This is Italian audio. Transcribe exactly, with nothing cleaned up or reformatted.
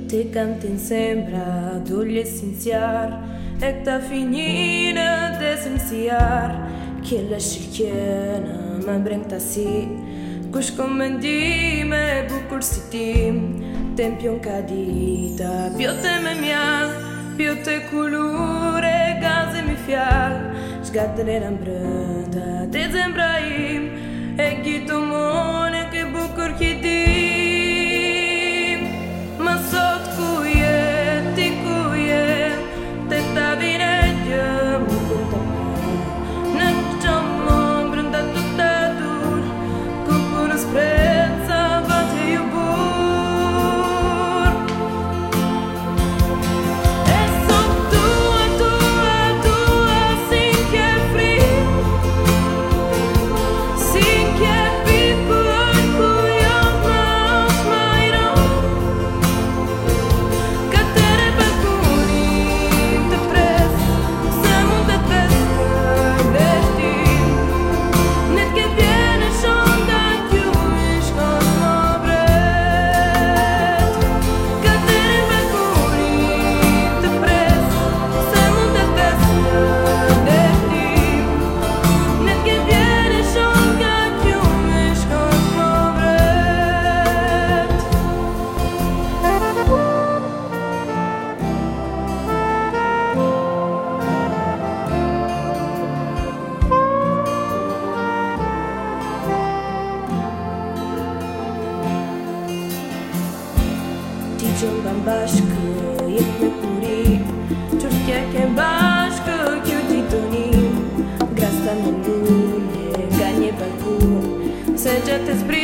Te cantin sembra dugli essenziar e ta finina desenziar che la scichiena ma brenta si cus comandime bucur sitim tempion cadita più te me mial più te colore gaze mi fial sgattene rambranda te zembraim e ghito mone che bucur chidim ma sot cuie ti cuie te ta vineglia mu punta ne chammo branda tutta dur cucur sprezza bate io bur e sot tua tua tua sin che fri sin che Dijon bambashkë, jetë me kuri Qurtja ke bashkë, kjo t'i tonim Grasta me ndunje, ga një balkun Se gjatë e